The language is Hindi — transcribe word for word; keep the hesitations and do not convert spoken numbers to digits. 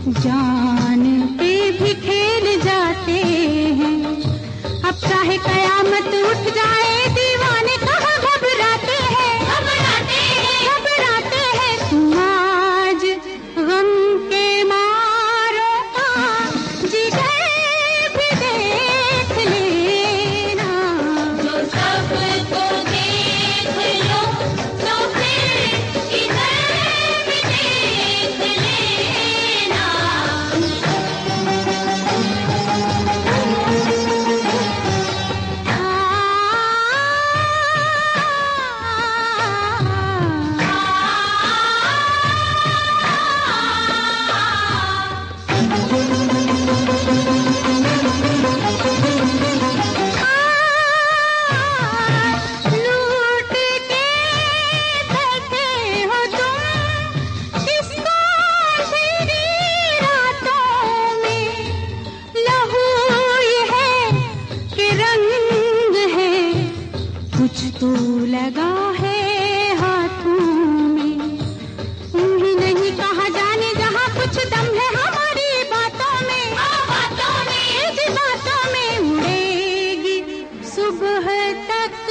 जान पे भी खेल जाते हैं। अब चाहे कयामत उठ जाए, दीवाने कहाँ घबराते हैं, घबराते हैं, घबराते हैं। तुम आज गम के मारों का जिगर भी देख लेना। जो सब को देख लो तो फिर इधर भी देख लेना। लूट के बैठे हो तुम किसको अंधेरी रातों में। लहू ये है कि रंग है, कुछ तो लगा है हाथों में। उन्हीं नहीं कहा जाने जहाँ कुछ दम है हमारी बातों में, बातों में, बातों में। उड़ेगी सुबह तक